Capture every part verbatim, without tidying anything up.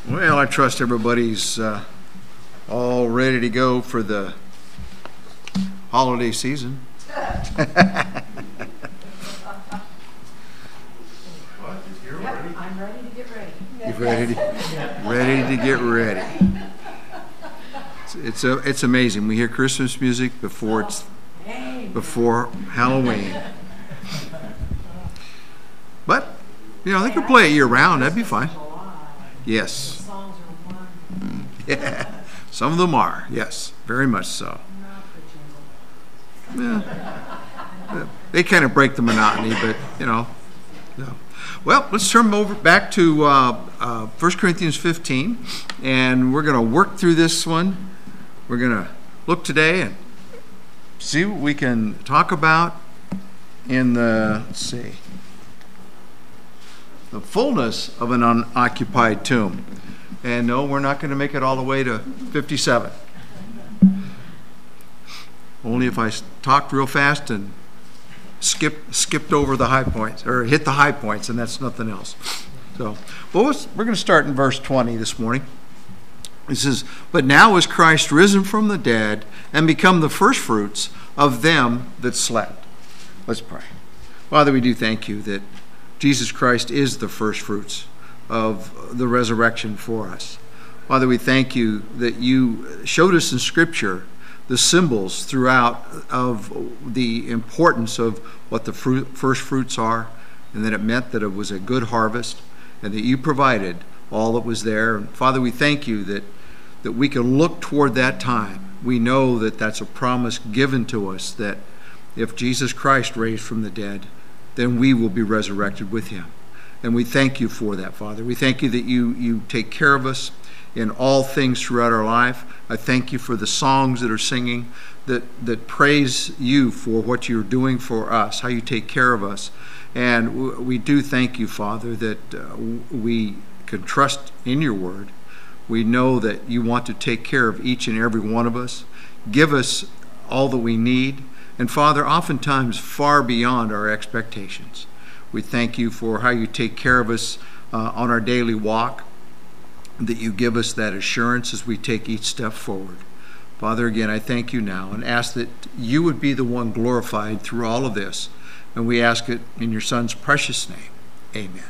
Well, I trust everybody's uh, all ready to go for the holiday season. Yep, I'm ready to get ready. You're ready to, ready to get ready. It's, it's a, it's amazing. We hear Christmas music before it's before Halloween. But you know they could play it year round. That'd be fine. Yes. Yeah. Some of them are. Yes. Very much so. Yeah. They kind of break the monotony, but you know. No. Well, let's turn over back to uh, uh, First Corinthians fifteen, and we're going to work through this one. We're going to look today and see what we can talk about in the, let's see, the fullness of an unoccupied tomb. And no, we're not going to make it all the way to fifty-seven. Only if I talked real fast and skip, skipped over the high points, or hit the high points, and that's nothing else. So, well, we're going to start in verse twenty this morning. It says, "But now is Christ risen from the dead and become the firstfruits of them that slept." Let's pray. Father, we do thank you that Jesus Christ is the firstfruits of the resurrection for us. Father, we thank you that you showed us in Scripture the symbols throughout of the importance of what the fruit, first fruits are, and that it meant that it was a good harvest, and that you provided all that was there. And Father, we thank you that, that we can look toward that time. We know that that's a promise given to us, that if Jesus Christ raised from the dead, then we will be resurrected with him. And we thank you for that, Father. We thank you that you, you take care of us in all things throughout our life. I thank you for the songs that are singing, that, that praise you for what you're doing for us, how you take care of us. And we do thank you, Father, that uh, we can trust in your word. We know that you want to take care of each and every one of us. Give us all that we need. And Father, oftentimes far beyond our expectations. We thank you for how you take care of us uh, on our daily walk, that you give us that assurance as we take each step forward. Father, again, I thank you now and ask that you would be the one glorified through all of this. And we ask it in your Son's precious name. Amen.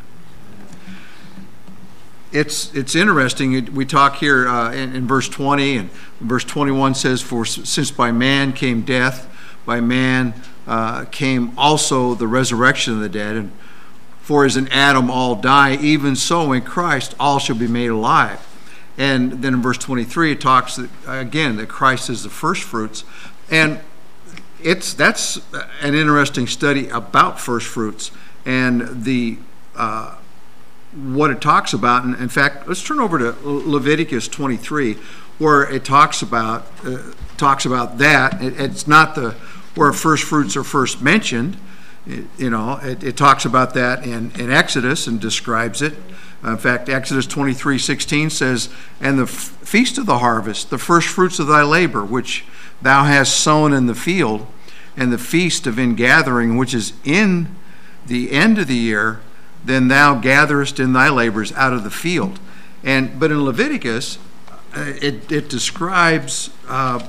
It's it's interesting. We talk here uh, in, in verse twenty, and verse twenty-one says, "For since by man came death, by man uh, came also the resurrection of the dead. And for as in Adam all die, even so in Christ all shall be made alive." And then in verse twenty-three it talks that, again, that Christ is the first fruits. And it's that's an interesting study about first fruits and the uh, what it talks about. And in fact, let's turn over to Leviticus twenty-three, where it talks about uh, talks about that. It, it's not the where first fruits are first mentioned. It, you know, it, it talks about that in, in Exodus and describes it. Uh, in fact, Exodus twenty-three sixteen says, "And the f- feast of the harvest, the first fruits of thy labor, which thou hast sown in the field, and the feast of ingathering, which is in the end of the year, then thou gatherest in thy labors out of the field." And but in Leviticus, uh, it, it describes uh,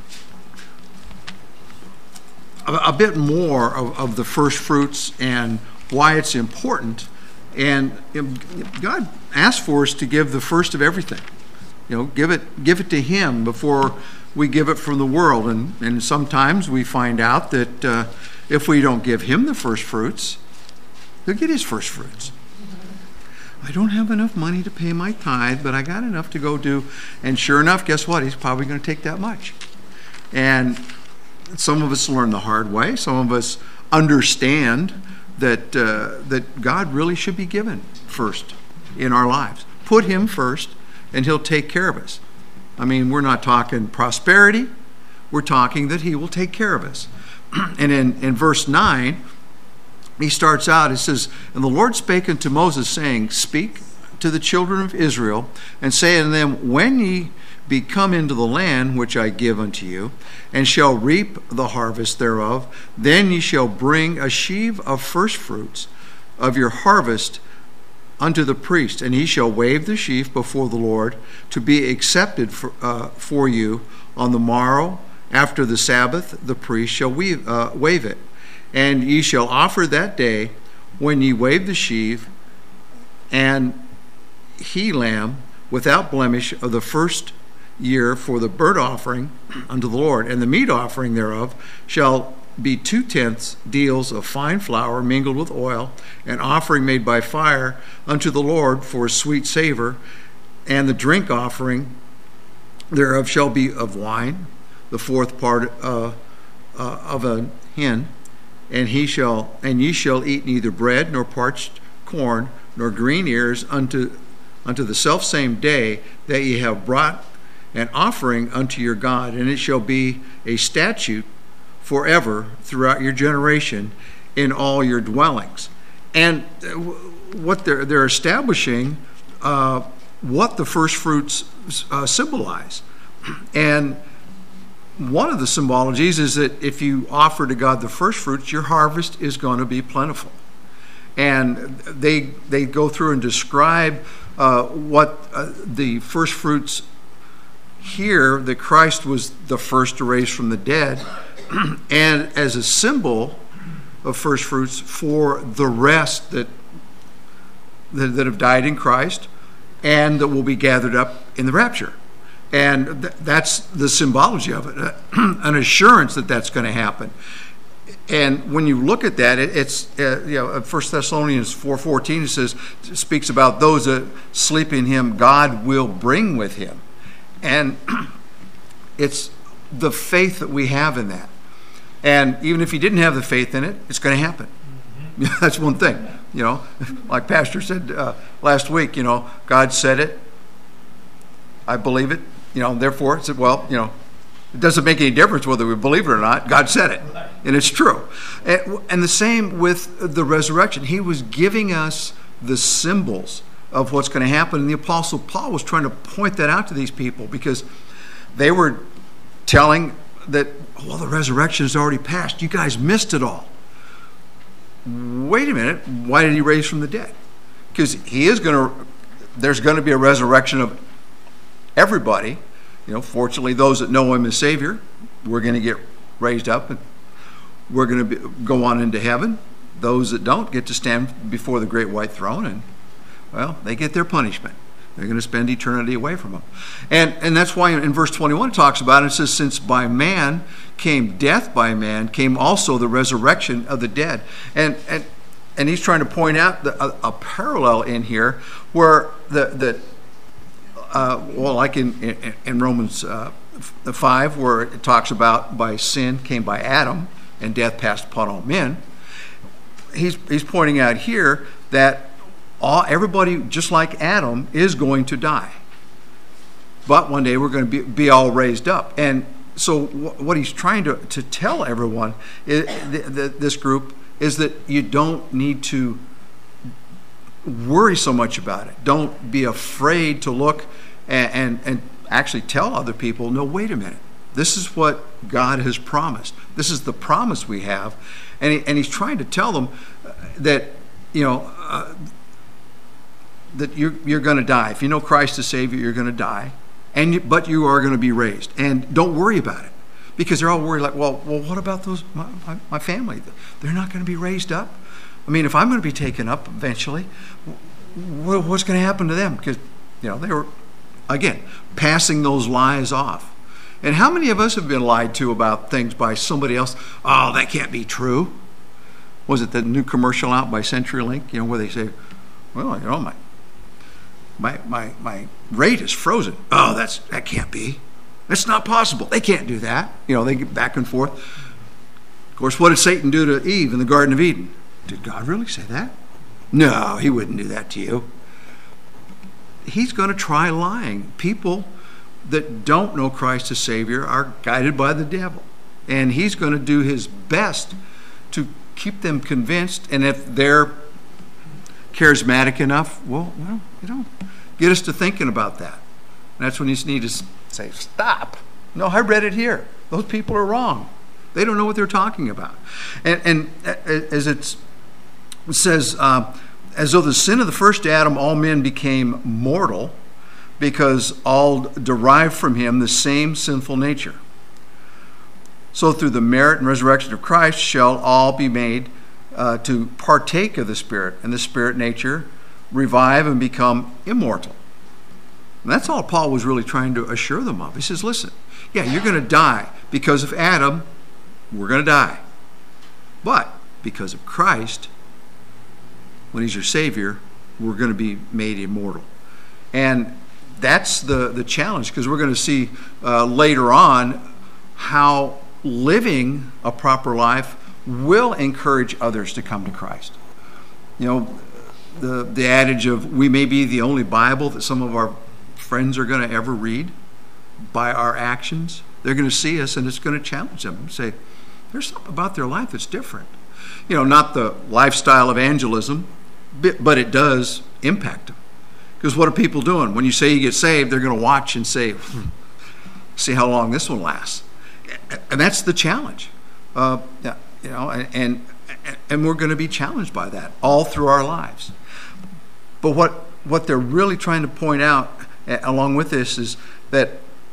a, a bit more of, of the first fruits and why it's important. And God asks for us to give the first of everything. You know, give it give it to him before we give it from the world. And, and sometimes we find out that uh, if we don't give him the first fruits, he'll get his first fruits. I don't have enough money to pay my tithe, but I got enough to go do. And sure enough, guess what? He's probably going to take that much. And some of us learn the hard way. Some of us understand that uh, that God really should be given first in our lives. Put him first, and he'll take care of us. I mean, we're not talking prosperity. We're talking that he will take care of us. And in, in verse nine, he starts out, it says, "And the Lord spake unto Moses, saying, Speak to the children of Israel, and say unto them, When ye be come into the land which I give unto you, and shall reap the harvest thereof, then ye shall bring a sheaf of first fruits of your harvest unto the priest, and he shall wave the sheaf before the Lord to be accepted for, uh, for you on the morrow after the Sabbath. The priest shall weave, uh, wave it, and ye shall offer that day when ye wave the sheaf, and he lamb without blemish of the first year for the burnt offering unto the Lord, and the meat offering thereof shall be two tenths deals of fine flour mingled with oil, an offering made by fire unto the Lord for a sweet savor, and the drink offering thereof shall be of wine, the fourth part uh, uh, of a hin, and he shall and ye shall eat neither bread nor parched corn nor green ears unto unto the selfsame day that ye have brought an offering unto your God, and it shall be a statute forever throughout your generation in all your dwellings. And what they're they're establishing uh, what the first fruits uh, symbolize. And one of the symbologies is that if you offer to God the first fruits, your harvest is going to be plentiful. And they they go through and describe uh, what uh, the first fruits here, that Christ was the first to raise from the dead, and as a symbol of first fruits for the rest that, that that have died in Christ and that will be gathered up in the rapture. And th- that's the symbology of it, an assurance that that's going to happen. And when you look at that, it, it's uh, you know, First Thessalonians four fourteen, it says, it speaks about those that sleep in him, God will bring with him. And it's the faith that we have in that. And even if you didn't have the faith in it, it's going to happen. Mm-hmm. That's one thing. You know, like Pastor said uh, last week, you know, God said it. I believe it. You know, therefore, it said, well, you know, it doesn't make any difference whether we believe it or not. God said it. Right. And it's true. And, and the same with the resurrection. He was giving us the symbols of what's going to happen. And the Apostle Paul was trying to point that out to these people because they were telling that, well, the resurrection has already passed. You guys missed it all. Wait a minute. Why did he raise from the dead? Because he is going to, there's going to be a resurrection of everybody. You know, fortunately, those that know him as Savior, we're going to get raised up and we're going to be, go on into heaven. Those that don't get to stand before the great white throne, and well, they get their punishment. They're going to spend eternity away from him. And and that's why in verse twenty-one it talks about it. It says, since by man came death by man, came also the resurrection of the dead. And and and he's trying to point out the, a, a parallel in here where the the uh, well, like in in, in Romans uh, five, where it talks about by sin came by Adam, and death passed upon all men. He's he's pointing out here that all everybody, just like Adam, is going to die. But one day we're going to be, be all raised up. And so what he's trying to, to tell everyone, is, the, the, this group, is that you don't need to worry so much about it. Don't be afraid to look and, and, and actually tell other people, no, wait a minute. This is what God has promised. This is the promise we have. And, he, and he's trying to tell them that, you know, uh, that you're, you're going to die. If you know Christ as Savior, you're going to die. And you, but you are going to be raised. And don't worry about it. Because they're all worried like, well, well, what about those my, my, my family? They're not going to be raised up? I mean, if I'm going to be taken up eventually, what's going to happen to them? Because, you know, they were, again, passing those lies off. And how many of us have been lied to about things by somebody else? Oh, that can't be true. Was it the new commercial out by CenturyLink, you know, where they say, well, you know, my my my my rate is frozen. Oh, that's that can't be. That's not possible. They can't do that. You know, they get back and forth. Of course, what did Satan do to Eve in the Garden of Eden? Did God really say that? No, he wouldn't do that to you. He's going to try lying. People that don't know Christ as Savior are guided by the devil. And he's going to do his best to keep them convinced. And if they're charismatic enough, well, well, you know, get us to thinking about that. And that's when you need to say, stop. No, I read it here. Those people are wrong. They don't know what they're talking about. And, and as it's, it says, uh, as though the sin of the first Adam, all men became mortal, because all derive from him the same sinful nature. So through the merit and resurrection of Christ shall all be made uh, to partake of the Spirit, and the Spirit nature revive and become immortal. And that's all Paul was really trying to assure them of. He says, listen, yeah, you're going to die. Because of Adam, we're going to die. But because of Christ, when he's your Savior, we're going to be made immortal. And that's the, the challenge, because we're going to see uh, later on how living a proper life will encourage others to come to Christ. You know, the, the adage of we may be the only Bible that some of our friends are going to ever read by our actions. They're going to see us, and it's going to challenge them and say, there's something about their life that's different. You know, not the lifestyle evangelism, but it does impact them. Because what are people doing? When you say you get saved, they're going to watch and say, hmm, see how long this one lasts. And that's the challenge. Uh, yeah, you know, and, and and we're going to be challenged by that all through our lives. But what what they're really trying to point out along with this is that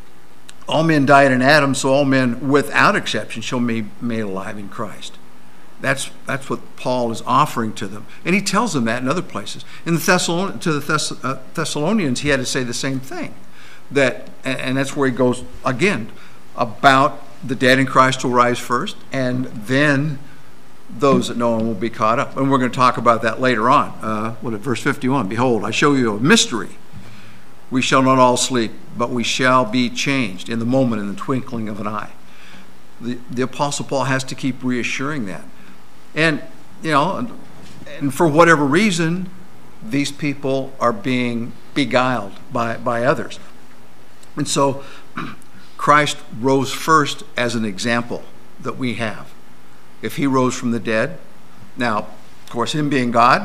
all men died in Adam, so all men without exception shall be made alive in Christ. That's that's what Paul is offering to them. And he tells them that in other places. In the Thessalon- to the Thess- uh, Thessalonians, he had to say the same thing. That, and, and that's where he goes, again, about the dead in Christ will rise first, and then those that know him will be caught up. And we're going to talk about that later on. Uh, what at verse fifty-one? Behold, I show you a mystery. We shall not all sleep, but we shall be changed in the moment, in the twinkling of an eye. The, the Apostle Paul has to keep reassuring that. And, you know, and for whatever reason, these people are being beguiled by, by others. And so Christ rose first as an example that we have. If he rose from the dead, now, of course, him being God,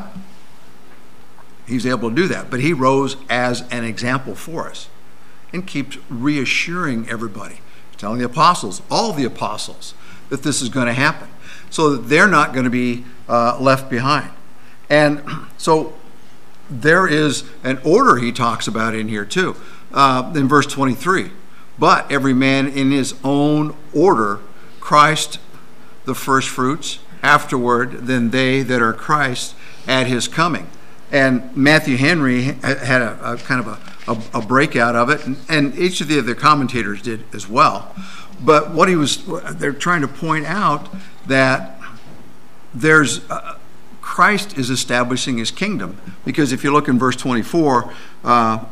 he's able to do that. But he rose as an example for us and keeps reassuring everybody, telling the apostles, all the apostles, that this is going to happen, so that they're not going to be uh, left behind. And so there is an order he talks about in here too, uh, in verse twenty-three. But every man in his own order, Christ the first fruits, afterward then they that are Christ at his coming. And Matthew Henry had a, a kind of a, a, a breakout of it, and, and each of the other commentators did as well. But what he was, they're trying to point out that there's uh, Christ is establishing his kingdom, because if you look in verse twenty-four, uh,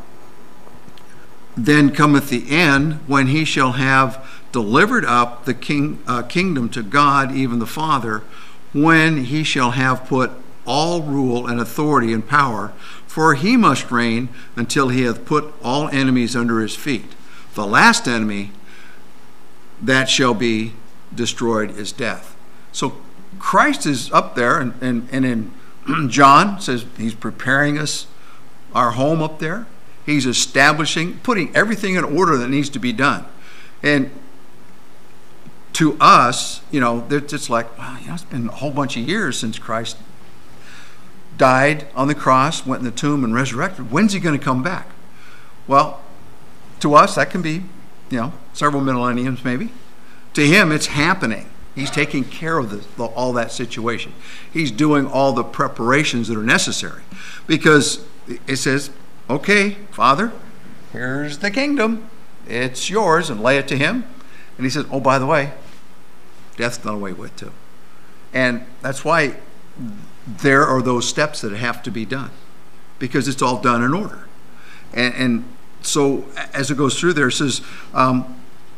then cometh the end, when he shall have delivered up the king uh, kingdom to God, even the Father, when he shall have put all rule and authority and power, for he must reign until he hath put all enemies under his feet. The last enemy that shall be destroyed is death. So Christ is up there, and, and, and in John says he's preparing us our home up there. He's establishing, putting everything in order that needs to be done. And to us, you know, it's like, wow, you know, it's been a whole bunch of years since Christ died on the cross, went in the tomb, and resurrected. When's he going to come back? Well, to us, that can be, you know, several millenniums maybe. To him, it's happening. He's taking care of the, the, all that situation. He's doing all the preparations that are necessary. Because it says, okay, Father, here's the kingdom. It's yours, and lay it to him. And he says, oh, by the way, death's done away with too. And that's why there are those steps that have to be done, because it's all done in order. And, and so as it goes through there, it says, um,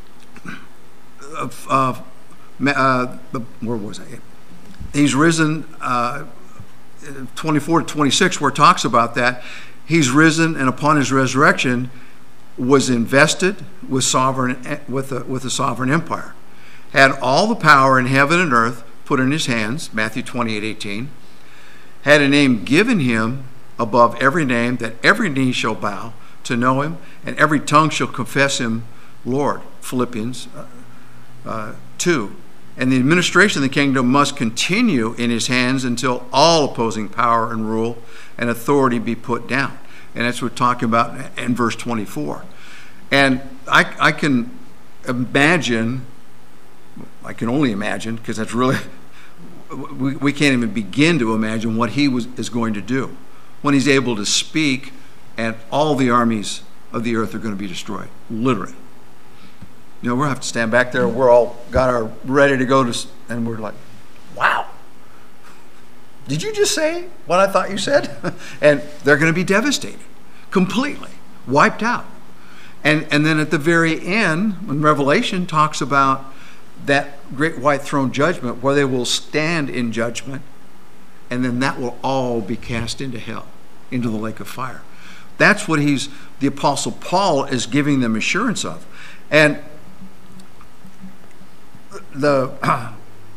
uh, uh, uh, where was I? He's risen, uh, twenty-four to twenty-six, where it talks about that. He's risen, and upon his resurrection was invested with sovereign with a, with a sovereign empire. Had all the power in heaven and earth put in his hands, Matthew twenty-eight eighteen. Had a name given him above every name, that every knee shall bow to know him, and every tongue shall confess him Lord. Philippians uh, uh, two And the administration of the kingdom must continue in his hands until all opposing power and rule and authority be put down. And that's what we're talking about in verse twenty-four. And I, I can imagine, I can only imagine, because that's really, we, we can't even begin to imagine what he was is going to do when he's able to speak and all the armies of the earth are going to be destroyed, literally. You know, we'll have to stand back there. We're all got our ready to go to, and we're like, wow. Did you just say what I thought you said? And they're going to be devastated, completely wiped out. And and then at the very end, when Revelation talks about that great white throne judgment, where they will stand in judgment, and then that will all be cast into hell, into the lake of fire. That's what he's, the Apostle Paul is giving them assurance of. And the uh,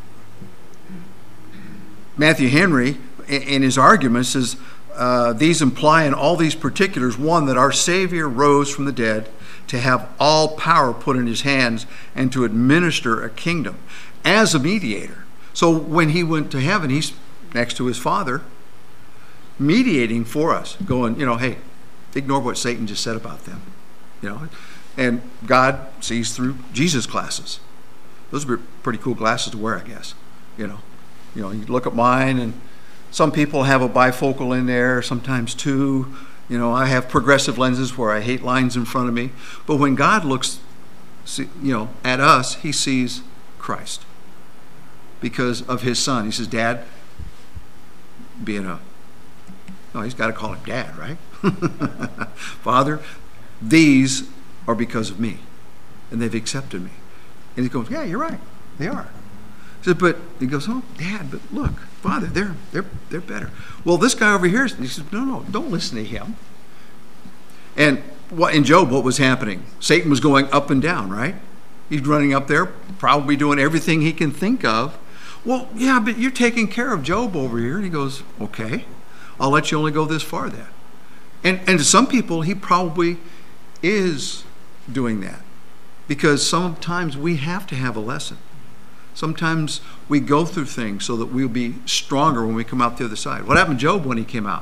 Matthew Henry, in his arguments, says uh, these imply in all these particulars, one, that our Savior rose from the dead to have all power put in his hands and to administer a kingdom as a mediator. So when he went to heaven, he's next to his Father, mediating for us, going, you know, hey, ignore what Satan just said about them, you know. And God sees through Jesus' glasses. Those would be pretty cool glasses to wear, I guess. You know, you know, you look at mine, and some people have a bifocal in there, sometimes two. You know, I have progressive lenses where I hate lines in front of me. But when God looks, you know, at us, he sees Christ because of his Son. He says, Dad, being a, no, he's got to call him Dad, right? Father, these are because of me, and they've accepted me. And he goes, yeah, you're right, they are. He said, but he goes, oh, Dad, but look, Father, they're they're they're better. Well, this guy over here, he says, no, no, don't listen to him. And what in Job, what was happening? Satan was going up and down, right? He's running up there, probably doing everything he can think of. Well, yeah, but you're taking care of Job over here. And he goes, okay, I'll let you only go this far then. And and to some people, he probably is doing that, because sometimes we have to have a lesson. Sometimes we go through things so that we'll be stronger when we come out the other side. What happened to Job when he came out?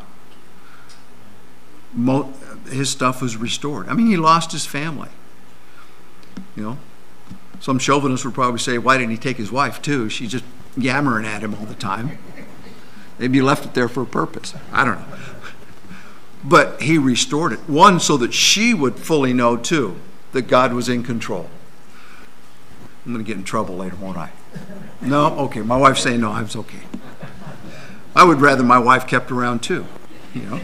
Mo- his stuff was restored. I mean, he lost his family. You know, some chauvinists would probably say, why didn't he take his wife too? She's just yammering at him all the time. Maybe he left it there for a purpose. I don't know. But he restored it. One, so that she would fully know too that God was in control. I'm going to get in trouble later, won't I? No? Okay. My wife's saying no, I was okay. I would rather my wife kept around too, you know.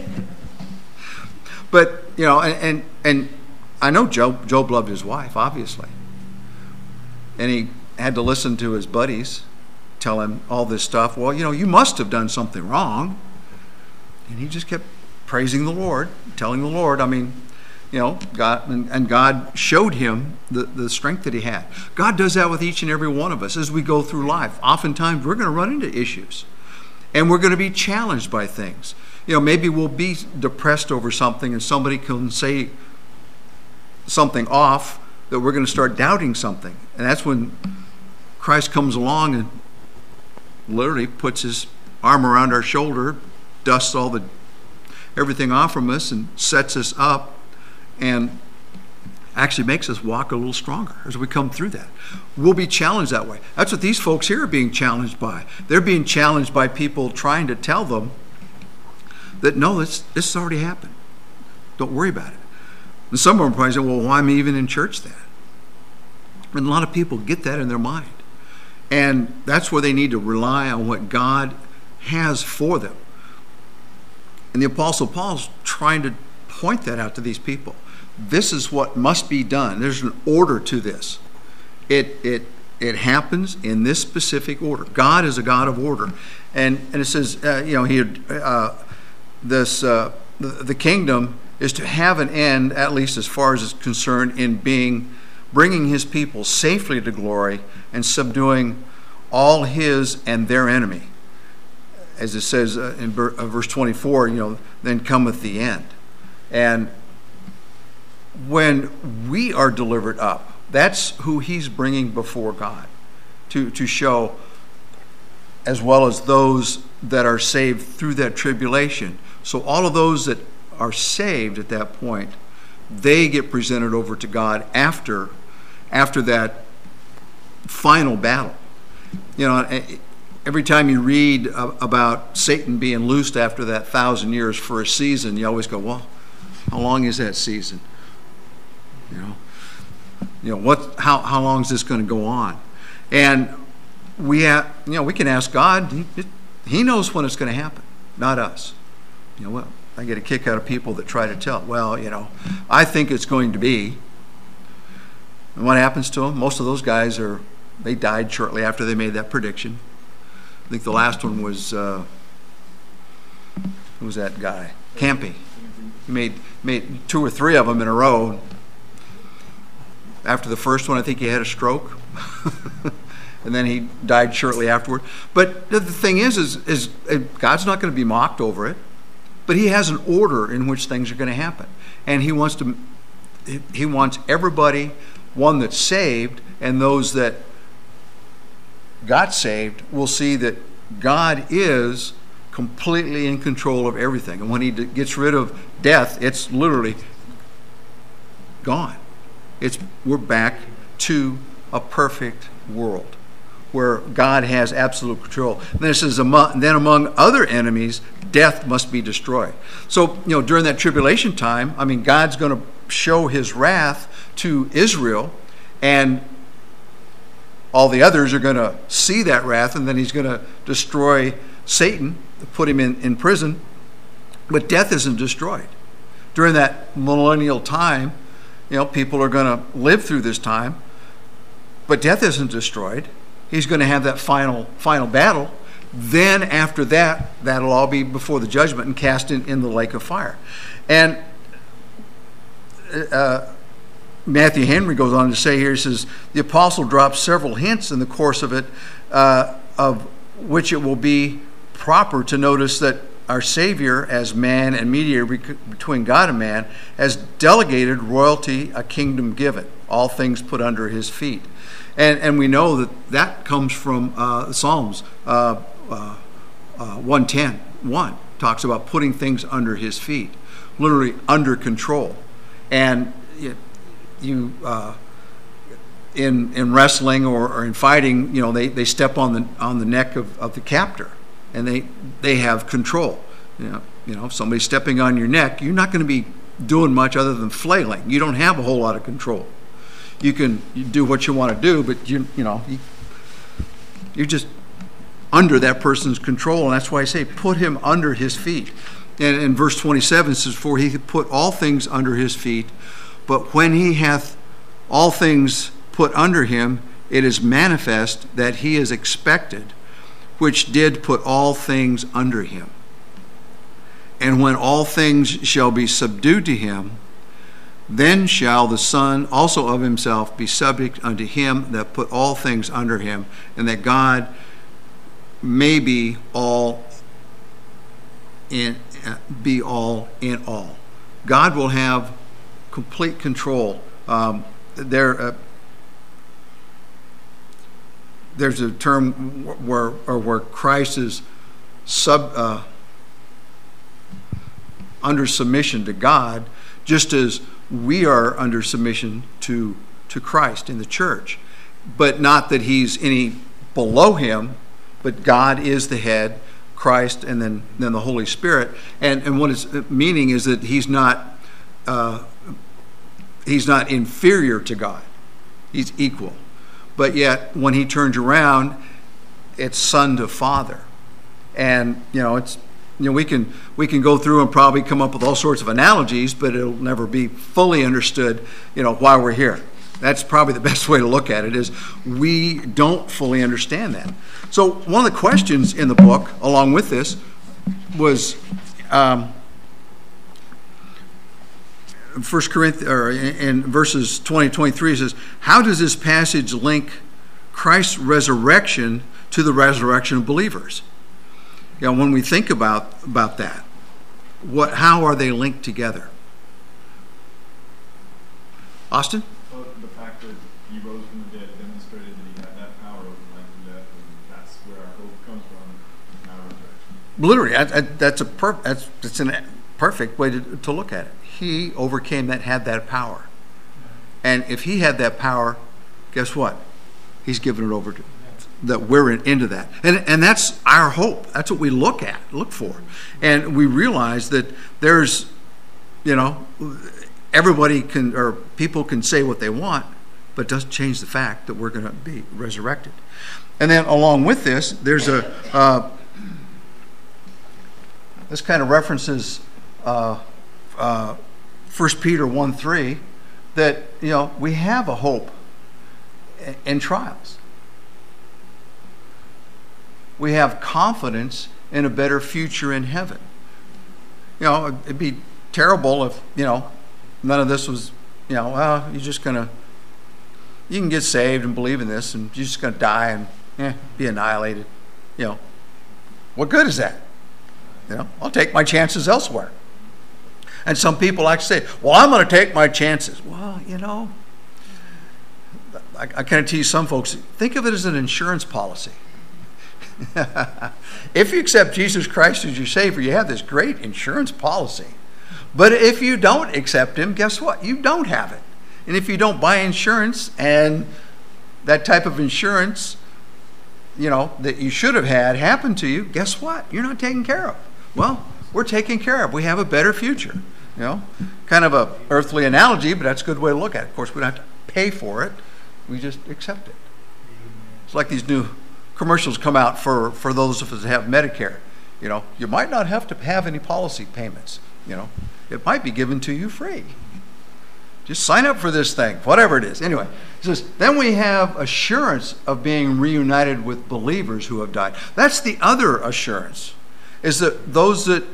But, you know, and and, and I know Job, Job loved his wife, obviously. And he had to listen to his buddies tell him all this stuff. Well, you know, you must have done something wrong. And he just kept praising the Lord, telling the Lord, I mean, you know, God, and, and God showed him the, the strength that he had. God does that with each and every one of us as we go through life. Oftentimes we're going to run into issues, and we're going to be challenged by things. You know, maybe we'll be depressed over something, and somebody can say something off that we're going to start doubting something. And that's when Christ comes along and literally puts his arm around our shoulder, dusts all the everything off from us, and sets us up, and actually makes us walk a little stronger as we come through that. We'll be challenged that way. That's what these folks here are being challenged by. They're being challenged by people trying to tell them that, no, this, this has already happened. Don't worry about it. And some of them probably say, well, why am I even in church then? And a lot of people get that in their mind. And that's where they need to rely on what God has for them. And the Apostle Paul's trying to point that out to these people. This is what must be done. There's an order to this. It it it happens in this specific order. God is a God of order, and and it says, uh, you know, he uh, this uh, the, the kingdom is to have an end, at least as far as it's concerned, in being bringing his people safely to glory and subduing all his and their enemy. As it says uh, in verse twenty-four, you know, then cometh the end. And when we are delivered up, that's who he's bringing before God to, to show, as well as those that are saved through that tribulation. So all of those that are saved at that point, they get presented over to God after, after that final battle. You know, every time you read about Satan being loosed after that thousand years for a season, you always go, well, how long is that season? You know, you know what? How how long is this going to go on? And we have, you know, we can ask God. He, he knows when it's going to happen, not us. You know what? I get a kick out of people that try to tell. Well, you know, I think it's going to be. And what happens to them? Most of those guys are. They died shortly after they made that prediction. I think the last one was, uh, who was that guy? Campy. He made, made two or three of them in a row. After the first one, I think he had a stroke. And then he died shortly afterward. But the thing is, is, is God's not going to be mocked over it. But he has an order in which things are going to happen. And he wants to, he wants everybody, one that's saved and those that got saved, will see that God is completely in control of everything. And when he gets rid of death, it's literally gone. It's we're back to a perfect world where God has absolute control. And then it says, among, then among other enemies, death must be destroyed. So, you know, during that tribulation time, I mean, God's going to show his wrath to Israel, and all the others are going to see that wrath, and then he's going to destroy Satan, put him in, in prison. But death isn't destroyed. During that millennial time, you know, people are going to live through this time, but death isn't destroyed. He's going to have that final final battle. Then after that, that'll all be before the judgment and cast in, in the lake of fire. And uh, Matthew Henry goes on to say here, he says, the apostle drops several hints in the course of it, uh, of which it will be proper to notice that our Savior, as man and mediator between God and man, has delegated royalty, a kingdom given, all things put under his feet. And and we know that that comes from uh, the Psalms. Uh, uh, uh, one ten, one talks about putting things under his feet, literally under control. And it, you uh, in in wrestling or, or in fighting, you know, they, they step on the on the neck of, of the captor, and they they have control. You know, you know, if somebody's stepping on your neck, you're not going to be doing much other than flailing. You don't have a whole lot of control. You can you do what you want to do, but you you know you, you're just under that person's control, and that's why I say put him under his feet. And in verse twenty-seven it says, "For he hath put all things under his feet, but when he hath all things put under him, it is manifest that he is expected, which did put all things under him. And when all things shall be subdued to him, then shall the Son also of himself be subject unto him that put all things under him, and that God may be all in be all in all." God will have complete control. Um, there, uh, there's a term where or where Christ is sub uh, under submission to God, just as we are under submission to to Christ in the church, but not that he's any below him, but God is the head, Christ, and then then the Holy Spirit. And and what it's meaning is that he's not uh, he's not inferior to God. He's equal. But yet when he turns around, it's son to father. And you know, it's you know, we can we can go through and probably come up with all sorts of analogies, but it'll never be fully understood, you know, why we're here. That's probably the best way to look at it, is we don't fully understand that. So one of the questions in the book, along with this, was um, First Corinthians, or in verses twenty to twenty-three, it says, how does this passage link Christ's resurrection to the resurrection of believers? You know, when we think about about that, what how are they linked together? Austin? Well, the fact that he rose from the dead demonstrated that he had that power over life literally, I, I, that's a per, that's that's a perfect way to, to look at it. He overcame that, had that power. And if he had that power, guess what? He's given it over to that we're in, into that. And and that's our hope. That's what we look at, look for. And we realize that there's, you know, everybody can, or people can say what they want, but it doesn't change the fact that we're going to be resurrected. And then along with this, there's a, uh, this kind of references uh, uh, First Peter one three, that, you know, we have a hope in trials. We have confidence in a better future in heaven. You know, it'd be terrible if, you know, none of this was, you know, well, you're just going to, you can get saved and believe in this, and you're just going to die and eh, be annihilated. You know, what good is that? You know, I'll take my chances elsewhere. And some people like to say, well, I'm going to take my chances. Well, you know, I, I kind of tease some folks, think of it as an insurance policy. If you accept Jesus Christ as your Savior, you have this great insurance policy. But if you don't accept him, guess what? You don't have it. And if you don't buy insurance, and that type of insurance, you know, that you should have had happen to you, guess what? You're not taken care of. Well, we're taken care of. We have a better future. You know, kind of a earthly analogy, but that's a good way to look at it. Of course, we don't have to pay for it. We just accept it. It's like these new commercials come out for, for those of us that have Medicare. You know, you might not have to have any policy payments. You know, it might be given to you free. Just sign up for this thing, whatever it is. Anyway, it says, then we have assurance of being reunited with believers who have died. That's the other assurance, is that those that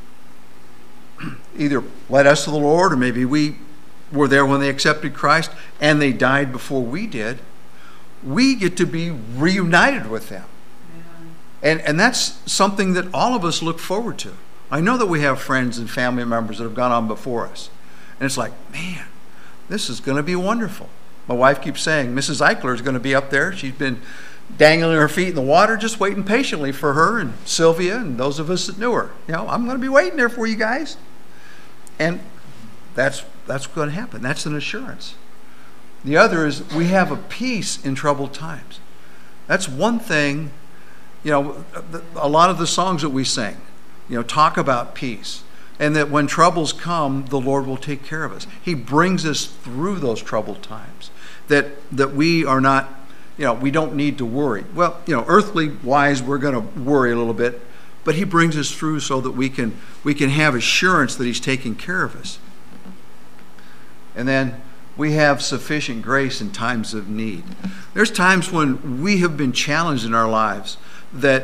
either led us to the Lord, or maybe we were there when they accepted Christ and they died before we did, we get to be reunited with them. And, and that's something that all of us look forward to. I know that we have friends and family members that have gone on before us. And it's like, man, this is going to be wonderful. My wife keeps saying, Missus Eichler is going to be up there. She's been dangling her feet in the water, just waiting patiently for her and Sylvia and those of us that knew her. You know, I'm going to be waiting there for you guys. And that's that's going to happen. That's an assurance. The other is we have a peace in troubled times. That's one thing, you know, a lot of the songs that we sing, you know, talk about peace. And that when troubles come, the Lord will take care of us. He brings us through those troubled times. That that we are not, you know, we don't need to worry. Well, you know, earthly wise, we're going to worry a little bit, but he brings us through so that we can we can have assurance that he's taking care of us. And then we have sufficient grace in times of need. There's times when we have been challenged in our lives that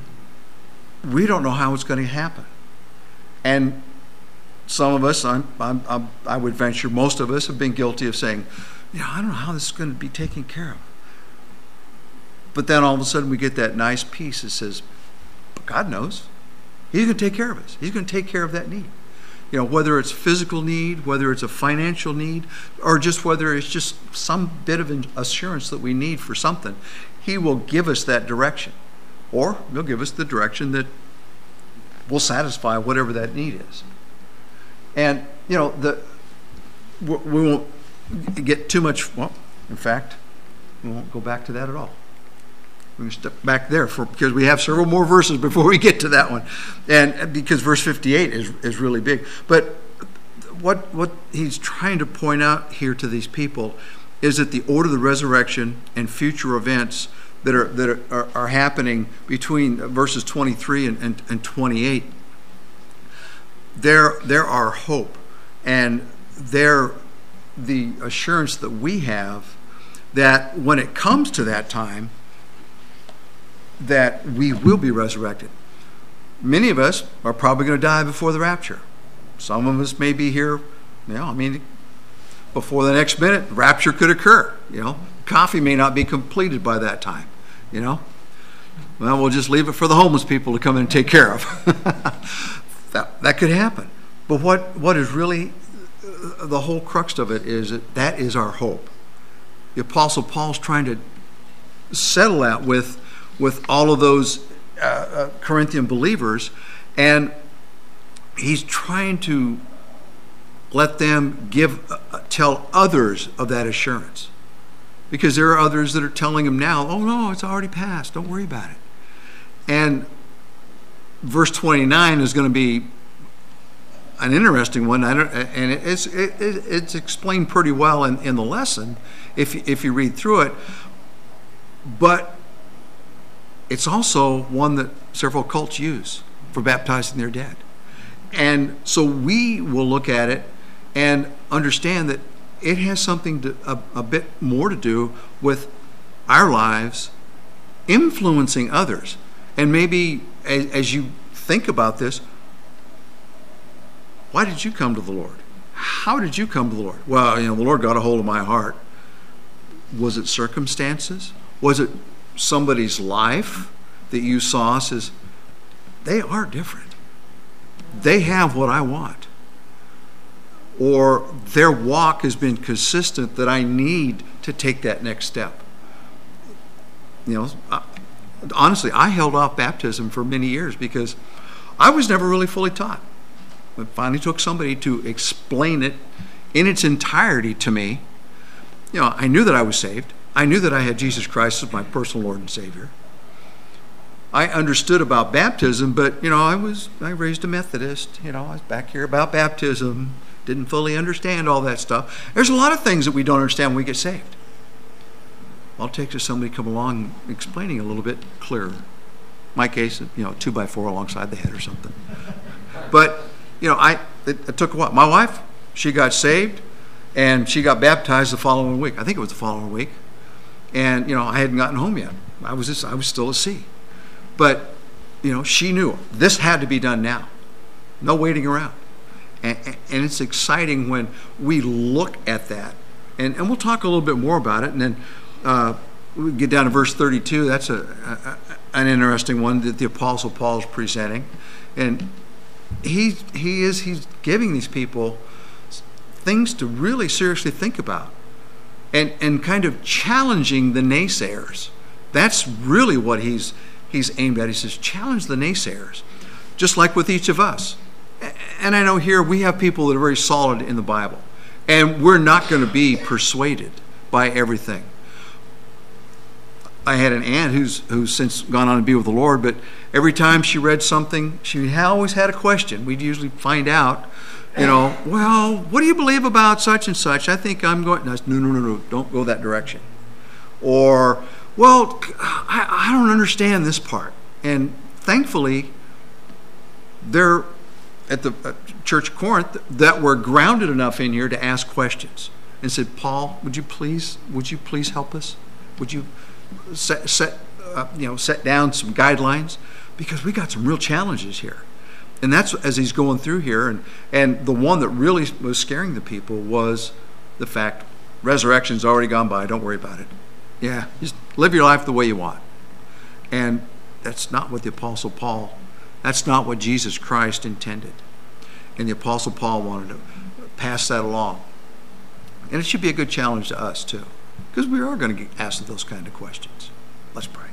we don't know how it's going to happen. And some of us, I'm, I'm, I'm, I would venture most of us have been guilty of saying, you know, I don't know how this is going to be taken care of. But then all of a sudden we get that nice peace that says, but God knows. He's going to take care of us. He's going to take care of that need. You know, whether it's physical need, whether it's a financial need, or just whether it's just some bit of assurance that we need for something, he will give us that direction. Or he'll give us the direction that will satisfy whatever that need is. And, you know, the we won't get too much, well, in fact, we won't go back to that at all. We're going to step back there for, because we have several more verses before we get to that one. And because verse fifty-eight is, is really big. But what what he's trying to point out here to these people is that the order of the resurrection and future events that are that are, are, are happening between verses twenty-three and, and, and twenty-eight, there there are hope, and they're the assurance that we have that when it comes to that time, that we will be resurrected. Many of us are probably going to die before the rapture. Some of us may be here, you know, I mean, before the next minute, rapture could occur, you know. Coffee may not be completed by that time, you know. Well, we'll just leave it for the homeless people to come in and take care of. that, that could happen. But what, what is really the whole crux of it is that that is our hope. The Apostle Paul's trying to settle that with, with all of those uh, uh, Corinthian believers, and he's trying to let them give, uh, tell others of that assurance. Because there are others that are telling him now, oh no, it's already passed, don't worry about it. And verse twenty-nine is going to be an interesting one, I don't, and it's, it, it's explained pretty well in, in the lesson if, if you read through it. But it's also one that several cults use for baptizing their dead. And so we will look at it and understand that it has something to, a, a bit more to do with our lives influencing others. And maybe as, as you think about this, why did you come to the Lord? How did you come to the Lord? Well, you know, the Lord got a hold of my heart. Was it circumstances? Was it somebody's life that you saw says, they are different. They have what I want. Or their walk has been consistent that I need to take that next step. You know, I, honestly, I held off baptism for many years because I was never really fully taught. It finally took somebody to explain it in its entirety to me. You know, I knew that I was saved. I knew that I had Jesus Christ as my personal Lord and Savior. I understood about baptism, but, you know, I was, I raised a Methodist. You know, I was back here about baptism. Didn't fully understand all that stuff. There's a lot of things that we don't understand when we get saved. All it takes is somebody come along explaining a little bit clearer. My case, you know, two by four alongside the head or something. But, you know, I it, it took a while. My wife, she got saved, and she got baptized the following week. I think it was the following week. And, you know, I hadn't gotten home yet. I was just, I was still a C. But, you know, she knew this had to be done now. No waiting around. And, and it's exciting when we look at that. And, and we'll talk a little bit more about it. And then uh, we get down to verse thirty-two. That's a, a, an interesting one that the Apostle Paul is presenting. And he, he is he's giving these people things to really seriously think about. And, and kind of challenging the naysayers. That's really what he's he's aimed at. He says, challenge the naysayers. Just like with each of us. And I know here we have people that are very solid in the Bible. And we're not going to be persuaded by everything. I had an aunt who's who's since gone on to be with the Lord, but every time she read something, she always had a question. We'd usually find out, you know, well, what do you believe about such and such? I think I'm going, no, no, no, no, don't go that direction. Or, well, I, I don't understand this part. And thankfully, they're at the Church of Corinth that were grounded enough in here to ask questions and said, Paul, would you please, would you please help us? Would you set, set uh, you know, set down some guidelines? Because we got some real challenges here. And that's as he's going through here. And, and the one that really was scaring the people was the fact resurrection's already gone by. Don't worry about it. Yeah, just live your life the way you want. And that's not what the Apostle Paul, that's not what Jesus Christ intended. And the Apostle Paul wanted to pass that along. And it should be a good challenge to us too. Because we are going to get asked those kind of questions. Let's pray.